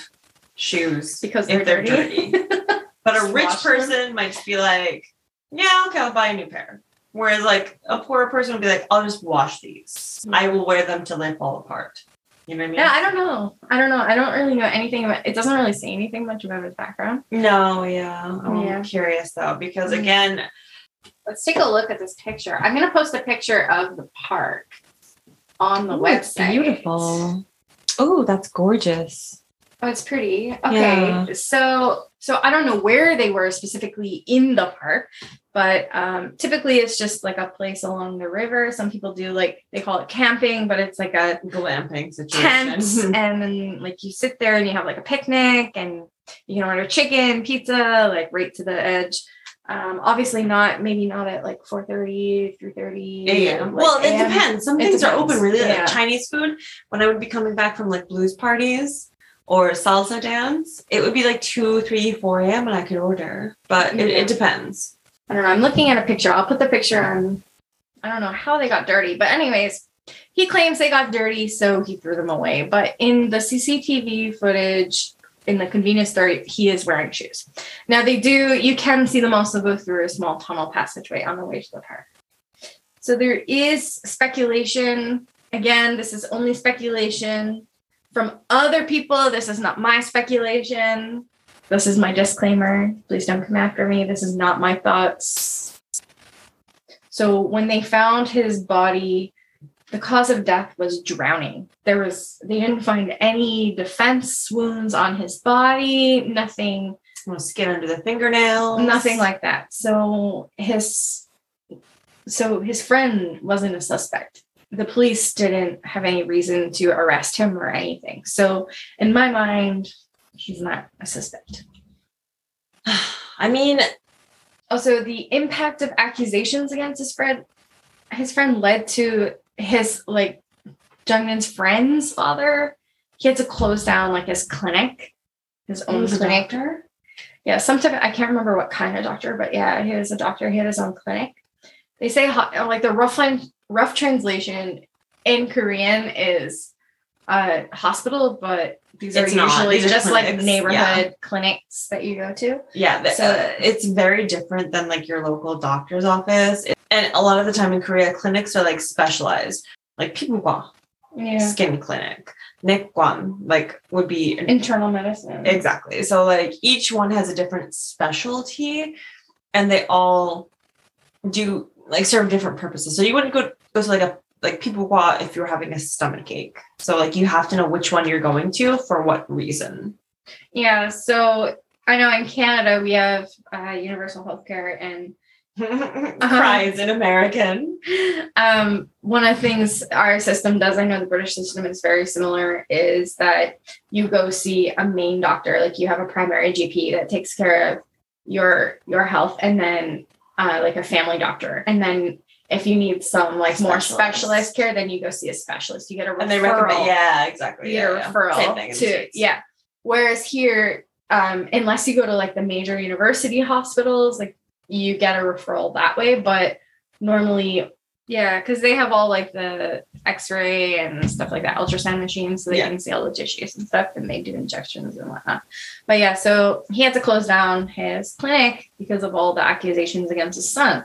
shoes because they're, if they're dirty. dirty. But a rich person them. might just be like, yeah, okay, I'll buy a new pair. Whereas, like, a poorer person would be like, I'll just wash these. Yeah. I will wear them till they fall apart. You know what I mean? Yeah, I don't know. I don't know. I don't really know anything about it. Doesn't really say anything much about his background. No, yeah. I'm yeah. curious, though, because, again... Let's take a look at this picture. I'm going to post a picture of the park on the Ooh, website. It's beautiful. Oh, that's gorgeous. Oh, it's pretty. Okay. Yeah. So so I don't know where they were specifically in the park, but um, typically it's just like a place along the river. Some people do like, they call it camping, but it's like a glamping situation. tent. And then like you sit there and you have like a picnic and you can order chicken, pizza, like right to the edge. Um, obviously not, maybe not at like four thirty, three thirty. Yeah. Like well, it a m. depends. Some It things are depends. open really, Yeah. like Chinese food. When I would be coming back from like blues parties or salsa dance, it would be like two, three, four a.m. and I could order. But it, Yeah. it depends. I don't know. I'm looking at a picture. I'll put the picture on. I don't know how they got dirty, but anyways, he claims they got dirty, so he threw them away. But in the C C T V footage, in the convenience store, he is wearing shoes. Now they do, you can see them also go through a small tunnel passageway on the way to the park. So there is speculation. Again, this is only speculation from other people. This is not my speculation. This is my disclaimer. Please don't come after me. This is not my thoughts. So when they found his body, the cause of death was drowning. There was, they didn't find any defense wounds on his body, nothing, No skin under the fingernails. nothing like that. So his, so his friend wasn't a suspect. The police didn't have any reason to arrest him or anything. So in my mind, he's not a suspect. I mean, Also, the impact of accusations against his friend, his friend led to his, like, Jungmin's friend's father. He had to close down, like, his clinic, his own He was a clinic. doctor? Yeah, some type of, I can't remember what kind of doctor, but yeah, he was a doctor. He had his own clinic. They say, ho- like, the rough line, rough translation in Korean is uh, hospital, but these It's are not. usually These are just like clinics, neighborhood clinics that you go to. Yeah, the, So- uh, it's very different than like your local doctor's office. It- and a lot of the time in Korea, clinics are like specialized, like pibuwa, Yeah. skin clinic, nekwan, like would be an Internal medicine. exactly. So like each one has a different specialty, and they all do like serve different purposes. So you wouldn't go go to like a like people want if you're having a stomach ache. So like you have to know which one you're going to for what reason. Yeah. So I know in Canada we have uh, universal healthcare, and Cries in American. um, one of the things our system does, I know the British system is very similar, is that you go see a main doctor, like you have a primary G P that takes care of your your health, and then uh, like a family doctor, and then if you need some like more Specialist. specialized care, then you go see a specialist. You get a referral. And they recommend, yeah, exactly. You Yeah, get a yeah. referral Same thing in the to States. yeah. Whereas here, um, unless you go to like the major university hospitals, like you get a referral that way. But normally, yeah, because they have all like the X-ray and stuff like that, ultrasound machines, so they Yeah. can see all the tissues and stuff, and they do injections and whatnot. But yeah, so he had to close down his clinic because of all the accusations against his son.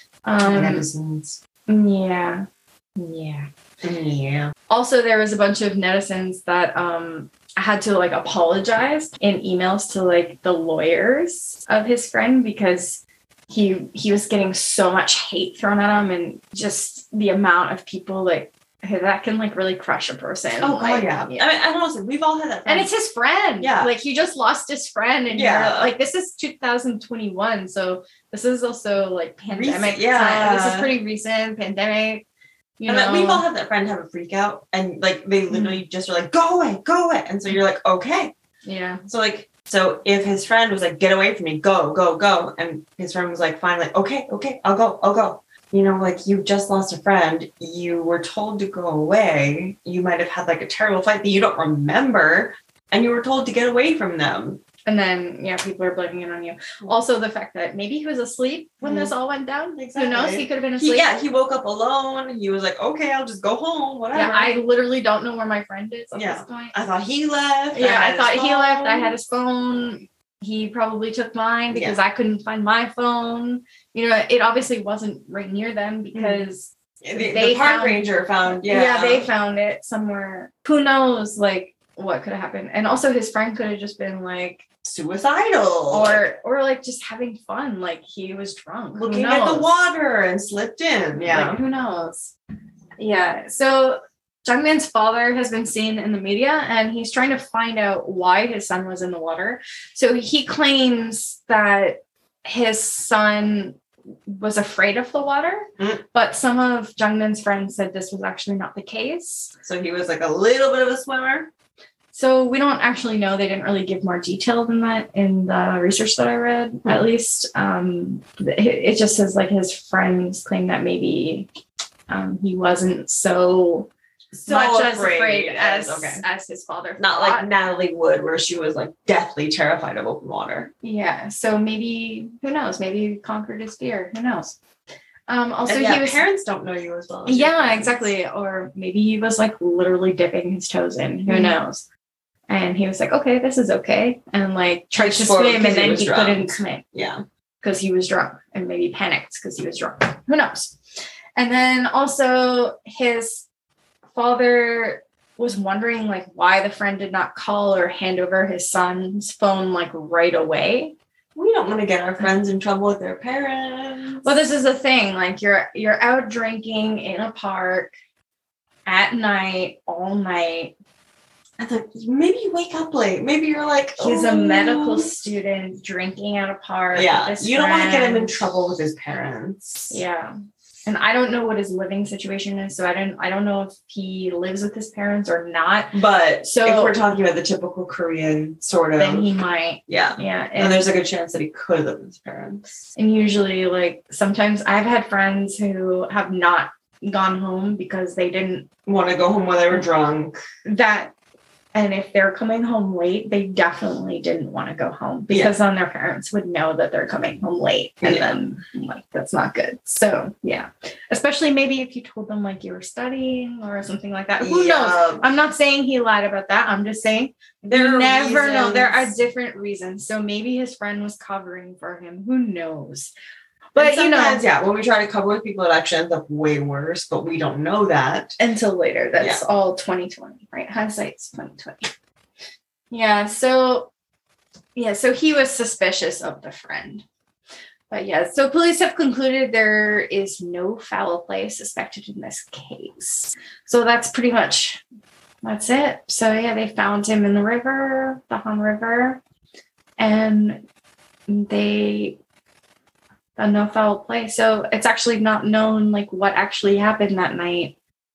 Um, Medicines. yeah, yeah. Yeah. Also, there was a bunch of netizens that um had to like apologize in emails to like the lawyers of his friend because he he was getting so much hate thrown at him, and just the amount of people like that can like really crush a person. Oh like, god, yeah. I mean, and also we've all had that. And friend. it's his friend. Yeah. Like he just lost his friend, and Yeah. yeah, like this is two thousand twenty-one, so this is also like pandemic. Recent, yeah. time. This is pretty recent pandemic. You and know, then we've all had that friend have a freak out, and like they literally just are like, "Go away, go away," and so you're like, "Okay." yeah. So like, so if his friend was like, "Get away from me, go, go, go," and his friend was like, "Fine, like, okay, okay, I'll go, I'll go." You know, like you just lost a friend, you were told to go away. You might have had like a terrible fight that you don't remember, and you were told to get away from them. And then, yeah, people are blaming it on you. Also, the fact that maybe he was asleep when Mhm. this all went down. Exactly. Who knows? He could have been He, asleep. yeah, he woke up alone. He was like, "Okay, I'll just go home, whatever." Yeah, I literally don't know where my friend is at Yeah. this point. I thought he left. yeah, I had thought his he left. I phone. had his phone. He probably took mine because I couldn't find my phone. You know, it obviously wasn't right near them because The, the they park found- ranger found. yeah. Yeah, they found it somewhere. Who knows, like, what could have happened? And also his friend could have just been like, suicidal or or like just having fun. Like he was drunk. Who looking at the knows? water and slipped in. Yeah. Like, who knows? Yeah. So Jungmin's father has been seen in the media, and he's trying to find out why his son was in the water. So he claims that his son was afraid of the water, mm. but some of Jungmin's friends said this was actually not the case. So he was like a little bit of a swimmer. So we don't actually know. They didn't really give more detail than that in the research that I read, mm. at least. Um, it, it just says like his friends claim that maybe um, he wasn't so... So much as afraid, afraid as as, okay. as his father. Not thought. Like Natalie Wood, where she was like deathly terrified of open water. Yeah. So maybe, who knows? Maybe he conquered his fear. Who knows? Um, also, and yeah, he was, parents don't know you as well. As yeah, exactly. Or maybe he was like literally dipping his toes in. Who mm-hmm. knows? And he was like, okay, this is okay. And like tried to swim, and then he drunk. couldn't swim. Yeah. Because he was drunk, and maybe panicked because he was drunk. Who knows? And then also his father was wondering like why the friend did not call or hand over his son's phone like right away. We don't want to get our friends in trouble with their parents. Well, this is the thing. Like you're you're out drinking in a park at night, all night. And then maybe you wake up late. Maybe you're like, he's oh. a medical student drinking at a park. Yeah, with his you don't friend. want to get him in trouble with his parents. Yeah. And I don't know what his living situation is, so I don't I don't know if he lives with his parents or not. But so if we're talking about the typical Korean sort of, then he might. Yeah, yeah. And, and there's a good chance that he could live with his parents. And usually, like sometimes, I've had friends who have not gone home because they didn't want to go home while they were drunk. That. And if they're coming home late, they definitely didn't want to go home because yeah. then their parents would know that they're coming home late. And yeah. then like, that's not good. So yeah, especially maybe if you told them like you were studying or something like that. Who yeah. knows? I'm not saying he lied about that. I'm just saying there you never reasons. know. There are different reasons. So maybe his friend was covering for him. Who knows? But you know, yeah, when we try to cover with people, it actually ends up way worse, but we don't know that until later. That's yeah. all twenty twenty, right? Hindsight's twenty twenty. Yeah. So, yeah. So he was suspicious of the friend, but yeah. So police have concluded there is no foul play suspected in this case. So that's pretty much that's it. So yeah, they found him in the river, the Han River, and they. A no foul play. So it's actually not known like what actually happened that night.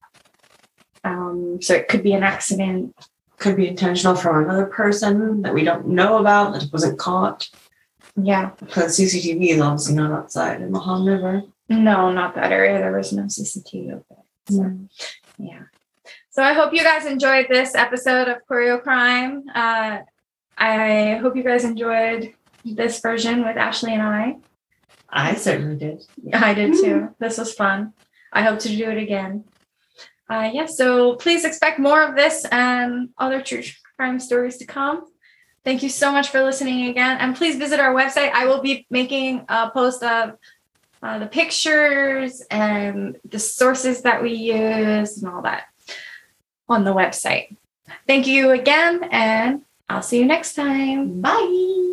Um, so it could be an accident. Could be intentional from another person that we don't know about that wasn't caught. Yeah. Because C C T V is obviously not outside in the Han River. No, not that area. There was no C C T V over there. So, mm. yeah. So I hope you guys enjoyed this episode of Koryo Crime. Uh, I hope you guys enjoyed this version with Ashley and I. I certainly did. I did too. This was fun. I hope to do it again. Uh, yeah, so please expect more of this and other true crime stories to come. Thank you so much for listening again. And please visit our website. I will be making a post of uh, the pictures and the sources that we use and all that on the website. Thank you again, and I'll see you next time. Bye.